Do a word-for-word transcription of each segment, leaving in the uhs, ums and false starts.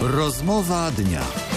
Rozmowa dnia.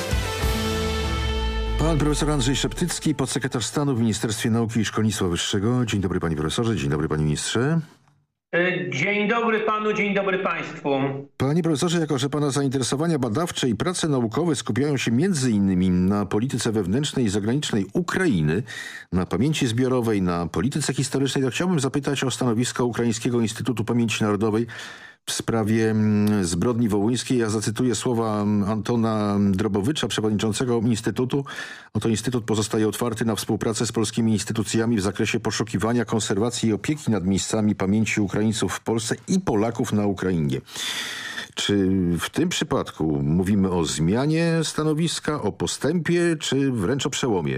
Pan profesor Andrzej Szeptycki, podsekretarz stanu w Ministerstwie Nauki i Szkolnictwa Wyższego. Dzień dobry panie profesorze, dzień dobry panie ministrze. Dzień dobry panu, dzień dobry państwu. Panie profesorze, jako że pana zainteresowania badawcze i prace naukowe skupiają się między innymi na polityce wewnętrznej i zagranicznej Ukrainy, na pamięci zbiorowej, na polityce historycznej, to chciałbym zapytać o stanowisko Ukraińskiego Instytutu Pamięci Narodowej w sprawie zbrodni wołyńskiej. Ja zacytuję słowa Antona Drobowicza, przewodniczącego Instytutu. Oto Instytut pozostaje otwarty na współpracę z polskimi instytucjami w zakresie poszukiwania, konserwacji i opieki nad miejscami pamięci Ukraińców w Polsce i Polaków na Ukrainie. Czy w tym przypadku mówimy o zmianie stanowiska, o postępie, czy wręcz o przełomie?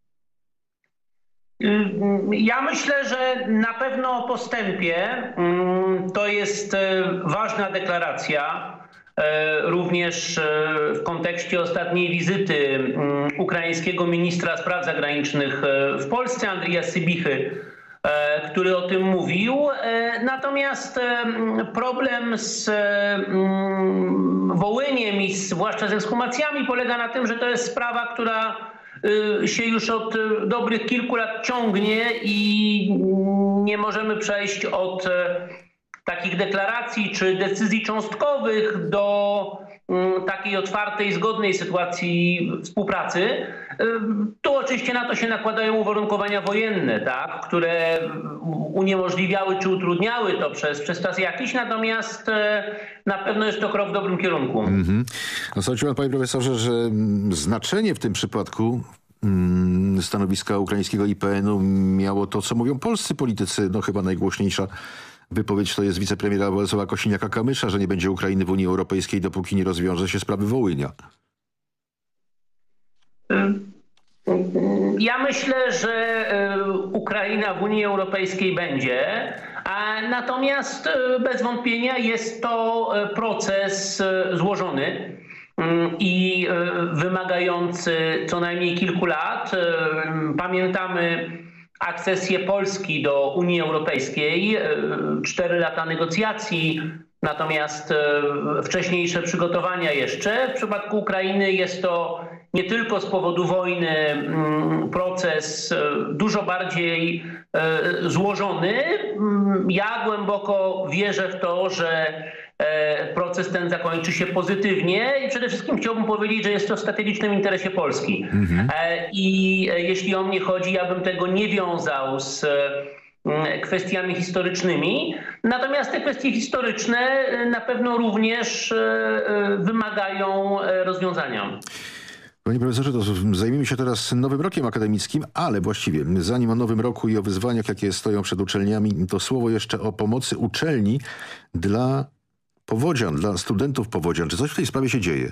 Ja myślę, że na pewno o postępie. To jest ważna deklaracja, również w kontekście ostatniej wizyty ukraińskiego ministra spraw zagranicznych w Polsce, Andrija Sybichy, który o tym mówił. Natomiast problem z Wołyniem i zwłaszcza z ekshumacjami polega na tym, że to jest sprawa, która się już od dobrych kilku lat ciągnie i nie możemy przejść od takich deklaracji czy decyzji cząstkowych do takiej otwartej, zgodnej sytuacji współpracy. Tu oczywiście na to się nakładają uwarunkowania wojenne, tak, które uniemożliwiały czy utrudniały to przez, przez czas jakiś, natomiast na pewno jest to krok w dobrym kierunku. Mm-hmm. No, sądzi pan, panie profesorze, że znaczenie w tym przypadku mm, stanowiska ukraińskiego I P N-u miało to, co mówią polscy politycy, no chyba najgłośniejsza wypowiedź to jest wicepremiera Władysława Kosiniaka-Kamysza, że nie będzie Ukrainy w Unii Europejskiej, dopóki nie rozwiąże się sprawy Wołynia. Ja myślę, że Ukraina w Unii Europejskiej będzie, natomiast bez wątpienia jest to proces złożony i wymagający co najmniej kilku lat. Pamiętamy akcesję Polski do Unii Europejskiej, cztery lata negocjacji, natomiast wcześniejsze przygotowania jeszcze. W przypadku Ukrainy jest to nie tylko z powodu wojny proces dużo bardziej złożony. Ja głęboko wierzę w to, że proces ten zakończy się pozytywnie i przede wszystkim chciałbym powiedzieć, że jest to w strategicznym interesie Polski. Mhm. I jeśli o mnie chodzi, ja bym tego nie wiązał z kwestiami historycznymi. Natomiast te kwestie historyczne na pewno również wymagają rozwiązania. Panie profesorze, to zajmijmy się teraz nowym rokiem akademickim, ale właściwie zanim o nowym roku i o wyzwaniach, jakie stoją przed uczelniami, to słowo jeszcze o pomocy uczelni dla powodzian, dla studentów powodzian. Czy coś w tej sprawie się dzieje?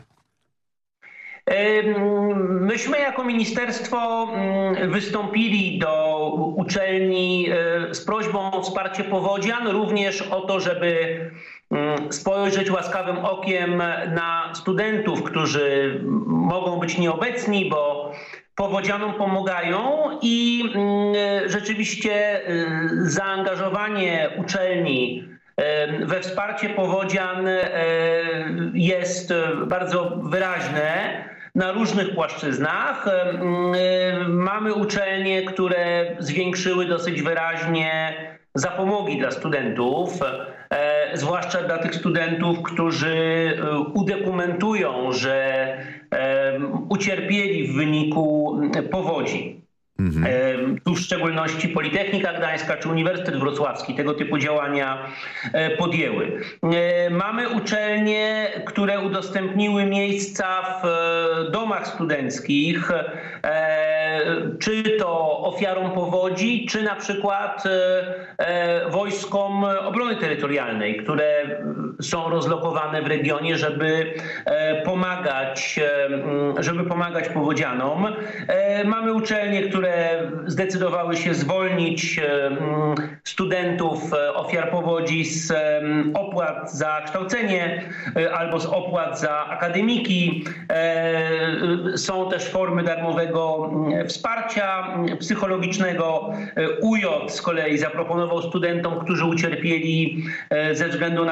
Myśmy jako ministerstwo wystąpili do uczelni z prośbą o wsparcie powodzian, również o to, żeby spojrzeć łaskawym okiem na studentów, którzy mogą być nieobecni, bo powodzianom pomagają i rzeczywiście zaangażowanie uczelni we wsparcie powodzian jest bardzo wyraźne na różnych płaszczyznach. Mamy uczelnie, które zwiększyły dosyć wyraźnie zapomogi dla studentów, zwłaszcza dla tych studentów, którzy udokumentują, że ucierpieli w wyniku powodzi. Mhm. Tu w szczególności Politechnika Gdańska czy Uniwersytet Wrocławski tego typu działania podjęły. Mamy uczelnie, które udostępniły miejsca w domach studenckich, czy to ofiarom powodzi, czy na przykład wojskom obrony terytorialnej, które są rozlokowane w regionie, żeby pomagać, żeby pomagać powodzianom. Mamy uczelnie, które zdecydowały się zwolnić studentów ofiar powodzi z opłat za kształcenie albo z opłat za akademiki. Są też formy darmowego wsparcia psychologicznego. U J z kolei zaproponował studentom, którzy ucierpieli ze względu na powódź,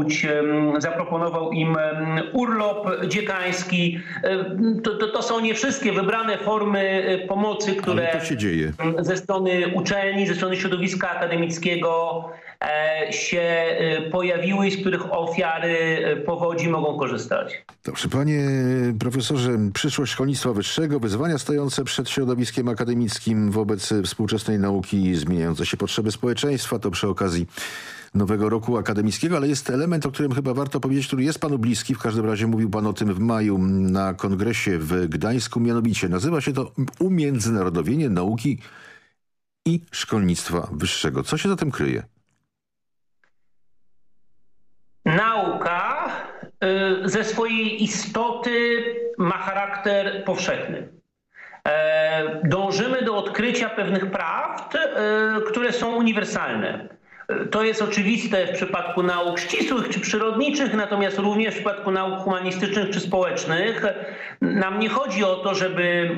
zacząć, zaproponował im urlop dziekański. To, to, to są nie wszystkie wybrane formy pomocy, które Ale to się dzieje. ze strony uczelni, ze strony środowiska akademickiego się pojawiły i z których ofiary powodzi mogą korzystać. Dobrze, panie profesorze, przyszłość szkolnictwa wyższego, wyzwania stojące przed środowiskiem akademickim wobec współczesnej nauki, zmieniające się potrzeby społeczeństwa, to przy okazji nowego roku akademickiego, ale jest element, o którym chyba warto powiedzieć, który jest panu bliski. W każdym razie mówił pan o tym w maju na kongresie w Gdańsku, mianowicie nazywa się to umiędzynarodowienie nauki i szkolnictwa wyższego. Co się za tym kryje? Nauka ze swojej istoty ma charakter powszechny. Dążymy do odkrycia pewnych prawd, które są uniwersalne. To jest oczywiste w przypadku nauk ścisłych czy przyrodniczych, natomiast również w przypadku nauk humanistycznych czy społecznych. Nam nie chodzi o to, żeby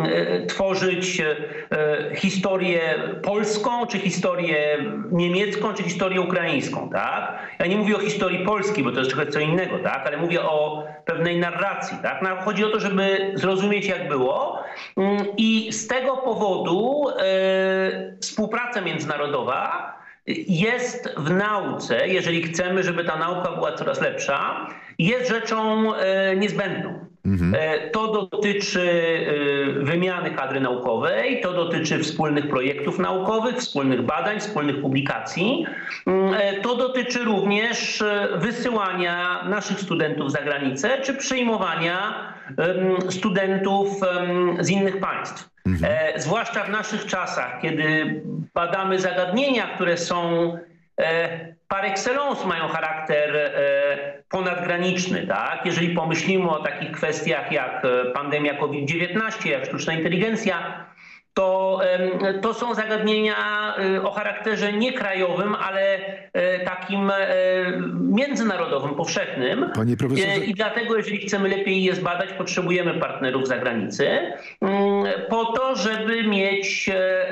tworzyć historię polską, czy historię niemiecką, czy historię ukraińską. Tak? Ja nie mówię o historii Polski, bo to jest trochę co innego, tak? Ale mówię o pewnej narracji. Tak? Nam chodzi o to, żeby zrozumieć, jak było. I z tego powodu e, współpraca międzynarodowa jest w nauce, jeżeli chcemy, żeby ta nauka była coraz lepsza, jest rzeczą e, niezbędną. Mhm. E, to dotyczy e, wymiany kadry naukowej, to dotyczy wspólnych projektów naukowych, wspólnych badań, wspólnych publikacji. E, to dotyczy również wysyłania naszych studentów za granicę, czy przyjmowania e, studentów e, z innych państw. Mhm. E, zwłaszcza w naszych czasach, kiedy badamy zagadnienia, które są e, par excellence, mają charakter e, ponadgraniczny. Tak? Jeżeli pomyślimy o takich kwestiach jak pandemia COVID dziewiętnaście, jak sztuczna inteligencja, to, e, to są zagadnienia e, o charakterze nie krajowym, ale e, takim e, międzynarodowym, powszechnym. Panie profesorze... E, I dlatego, jeżeli chcemy lepiej je zbadać, potrzebujemy partnerów z zagranicy po to, żeby mieć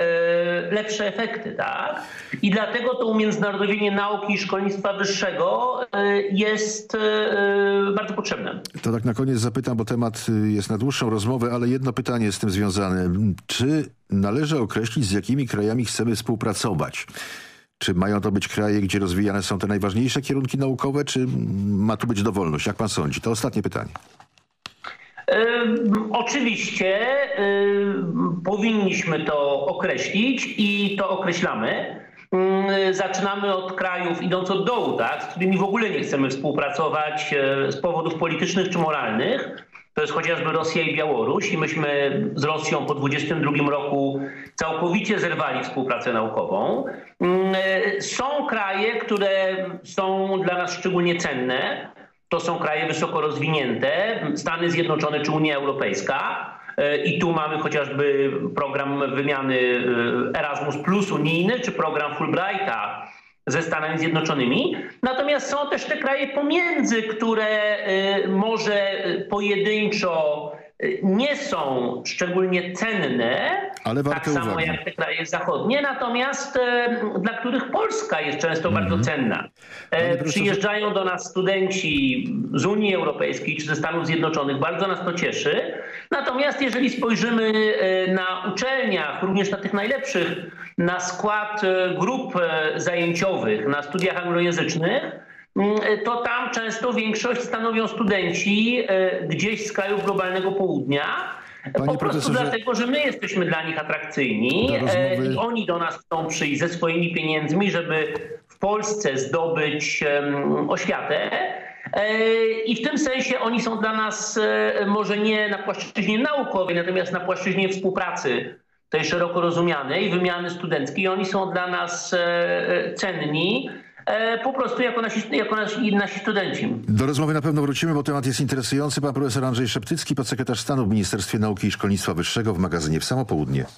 e, lepsze efekty. Tak? I dlatego to umiędzynarodowienie nauki i szkolnictwa wyższego e, jest e, bardzo potrzebne. To tak na koniec zapytam, bo temat jest na dłuższą rozmowę, ale jedno pytanie z tym związane. Czy należy określić, z jakimi krajami chcemy współpracować? Czy mają to być kraje, gdzie rozwijane są te najważniejsze kierunki naukowe, czy ma tu być dowolność? Jak pan sądzi? To ostatnie pytanie. Yy, oczywiście yy, powinniśmy to określić i to określamy. Yy, zaczynamy od krajów, idąc od dołu, tak, z którymi w ogóle nie chcemy współpracować yy, z powodów politycznych czy moralnych. To jest chociażby Rosja i Białoruś i myśmy z Rosją po dwudziestym drugim roku całkowicie zerwali współpracę naukową. Są kraje, które są dla nas szczególnie cenne. To są kraje wysoko rozwinięte, Stany Zjednoczone czy Unia Europejska. I tu mamy chociażby program wymiany Erasmus Plus unijny czy program Fulbrighta ze Stanami Zjednoczonymi. Natomiast są też te kraje pomiędzy, które może pojedynczo nie są szczególnie cenne, ale tak samo uwagi. jak te kraje zachodnie, natomiast e, dla których Polska jest często mm-hmm. bardzo cenna. E, przyjeżdżają do nas studenci z Unii Europejskiej czy ze Stanów Zjednoczonych, bardzo nas to cieszy. Natomiast jeżeli spojrzymy e, na uczelniach, również na tych najlepszych, na skład e, grup e, zajęciowych na studiach anglojęzycznych, to tam często większość stanowią studenci gdzieś z krajów globalnego południa. Panie po prostu dlatego, że my jesteśmy dla nich atrakcyjni rozmowy... i oni do nas chcą przyjść ze swoimi pieniędzmi, żeby w Polsce zdobyć um, oświatę. I w tym sensie oni są dla nas może nie na płaszczyźnie naukowej, natomiast na płaszczyźnie współpracy tej szeroko rozumianej, wymiany studenckiej. Oni są dla nas cenni. Po prostu jako nasi, jako nasi, nasi studenci. Do rozmowy na pewno wrócimy, bo temat jest interesujący. Pan profesor Andrzej Szeptycki, podsekretarz stanu w Ministerstwie Nauki i Szkolnictwa Wyższego w magazynie W Samo Południe.